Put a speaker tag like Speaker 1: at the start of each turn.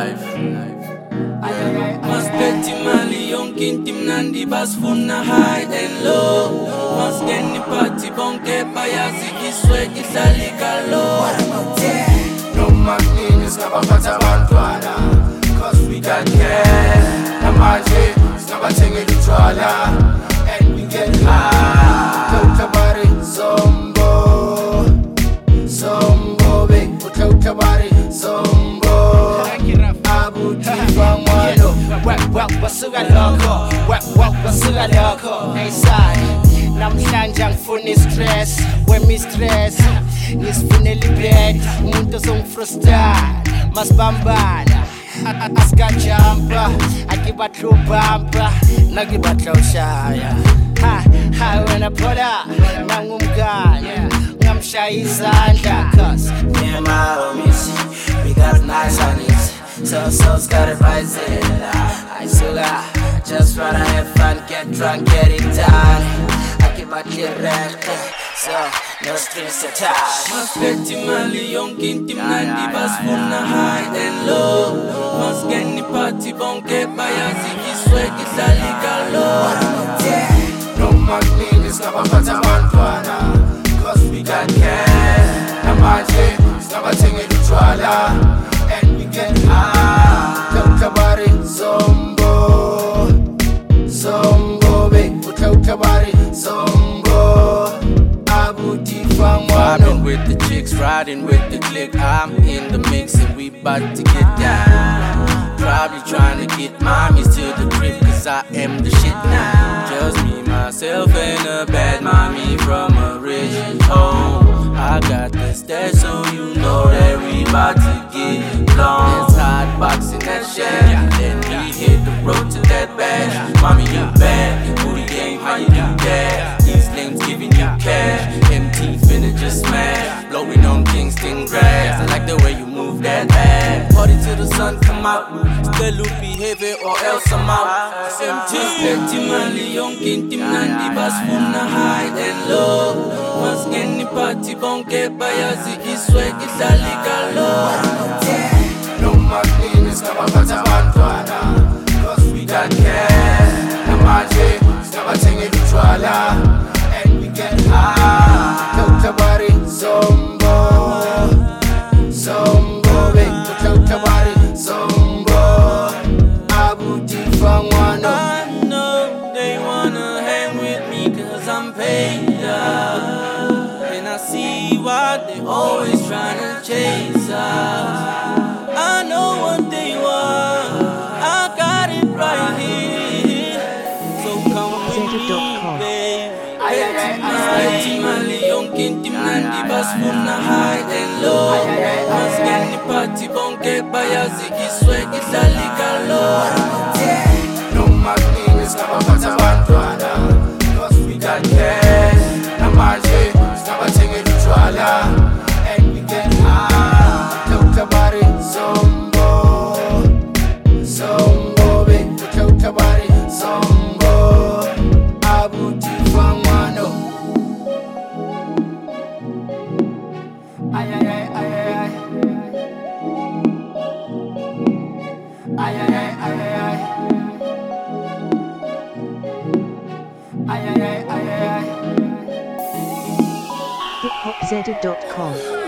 Speaker 1: life. Maspeti mali yonkinti mnandi basfuna high and low. Maskeni party bonke bayazi kiswe kisalika low.
Speaker 2: No magninis ngabaphatha abantwana, cause we got cash. Namanje singabathenga utshwala and we get high. Utabari zombo, zombo be. Utabari zombo, abuti fangwano.
Speaker 3: Basuka lokho hey side namhlanje angifuni stress wemi stress ngisifunela ibed umuntu osongifrustra masibambana asikajampa akibatlubampa nakibatlawushaya ha wena phola nangumngane ngamshaya izandla cause me and my homies we got nice honeys. So got advice I just wanna have fun, get drunk, get it done. I keep my direct, so no strings attached.
Speaker 1: Maspeti mali yonkinti mnandi basfuna high and low. Maskeni party bonke bayazi kiswe kisalika low.
Speaker 2: No magninis ngabaphatha abantwana, cause we got cash. Namanje singabathenga utshwala and we get high. Utabari zombo, zombo be. Utabari zombo, abuti fangwano.
Speaker 1: Vibing with the chicks, riding with the clique. I'm in the mix and we bout to get down. Probably trying to get mommies to the crib, cause I am the shit now. Just me, myself, and a bad mommy from a rich home. I got the stats, so you know that we bout to get long. It's hot boxing that shit, then we hit the road to that bag. Mommy, you bad, booty game, how you do that? These lames giving you cash, MT finna just smash. Blowing on Kingston grass, I like the way you move that ass. Party till the sun come out, still loop behavior or else I'm out. It's MT. Maspeti mali yonkinti mnandi basfuna high and low. Maskeni party bonke bayazi kiswe kisalika low.
Speaker 2: No magninis ngabaphatha abantwana, cause we got cash. Namanje singabathenga utshwala and we get high. Utabari zombo, zombo be. Utabari zombo, abuti fangwano.
Speaker 1: I know they wanna hang with me cause I'm paid up. And I see why they always tryna chase us. I know what they want, I got it right here. So come with me, baby. Maspeti mali yonkinti mnandi basfuna high and low. Maskeni party bonke bayazi kiswe kisalika low.
Speaker 2: No magninis ngabaphatha abantwana, cause we got cash. Namanje singabathenga utshwala and we get high. Utabari zombo, zombo be. Utabari zombo, abuti fangwano. Ay ay ay ay ay ay ay ay ay ay.
Speaker 4: hiphopzedit.com